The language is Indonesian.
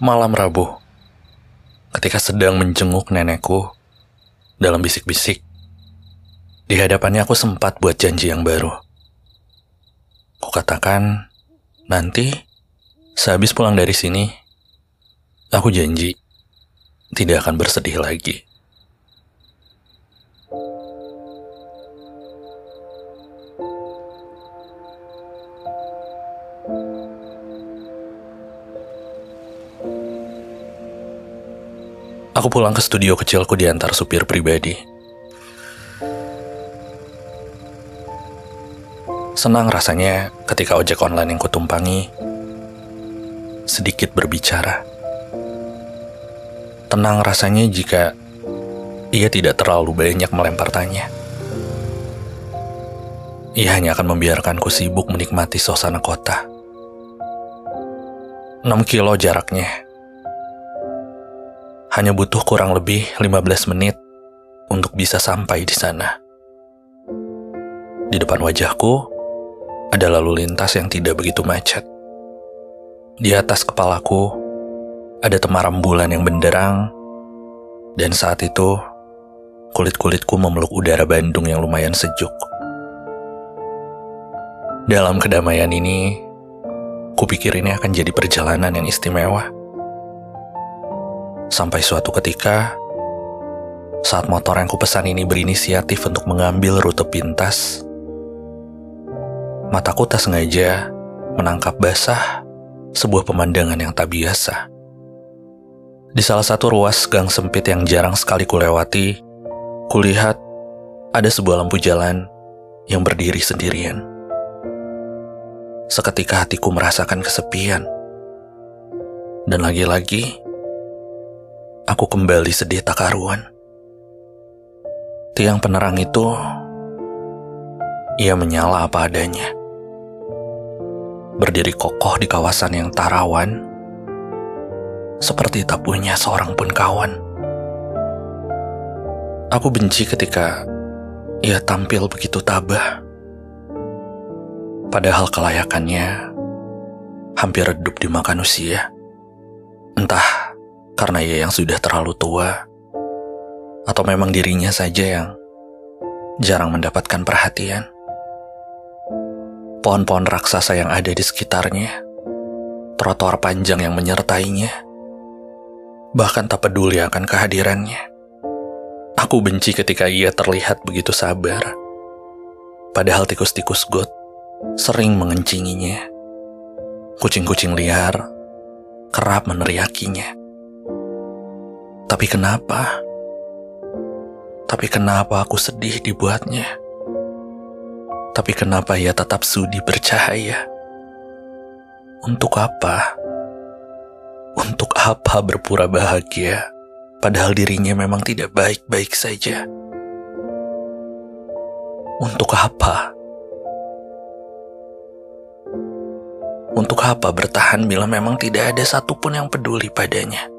Malam Rabu, ketika sedang menjenguk nenekku dalam bisik-bisik, di hadapannya aku sempat buat janji yang baru. Kukatakan, nanti sehabis pulang dari sini, aku janji tidak akan bersedih lagi. Aku pulang ke studio kecilku diantar supir pribadi. Senang rasanya ketika ojek online yang kutumpangi sedikit berbicara. Tenang rasanya jika ia tidak terlalu banyak melempar tanya. Ia hanya akan membiarkanku sibuk menikmati suasana kota. 6 kilo jaraknya. Hanya butuh kurang lebih 15 menit untuk bisa sampai di sana. Di depan wajahku ada lalu lintas yang tidak begitu macet. Di atas kepalaku ada temaram bulan yang benderang, dan saat itu kulit-kulitku memeluk udara Bandung yang lumayan sejuk. Dalam kedamaian ini, kupikir ini akan jadi perjalanan yang istimewa. Sampai suatu ketika, saat motor yang kupesan ini berinisiatif untuk mengambil rute pintas, mataku tak sengaja menangkap basah sebuah pemandangan yang tak biasa. Di salah satu ruas gang sempit yang jarang sekali kulewati, kulihat ada sebuah lampu jalan yang berdiri sendirian. Seketika hatiku merasakan kesepian. Dan lagi-lagi, aku kembali sedih tak karuan. Tiang penerang itu, ia menyala apa adanya. Berdiri kokoh di kawasan yang tak rawan, seperti tak punya seorang pun kawan. Aku benci ketika ia tampil begitu tabah. Padahal kelayakannya hampir redup dimakan usia. Entah karena ia yang sudah terlalu tua, atau memang dirinya saja yang jarang mendapatkan perhatian. Pohon-pohon raksasa yang ada di sekitarnya, trotoar panjang yang menyertainya, bahkan tak peduli akan kehadirannya. Aku benci ketika ia terlihat begitu sabar, padahal tikus-tikus got sering mengencinginya. Kucing-kucing liar kerap meneriakinya. Tapi kenapa aku sedih dibuatnya? Tapi kenapa ia tetap sudi bercahaya? Untuk apa? Untuk apa berpura bahagia, padahal dirinya memang tidak baik-baik saja? Untuk apa? Untuk apa bertahan bila memang tidak ada satupun yang peduli padanya?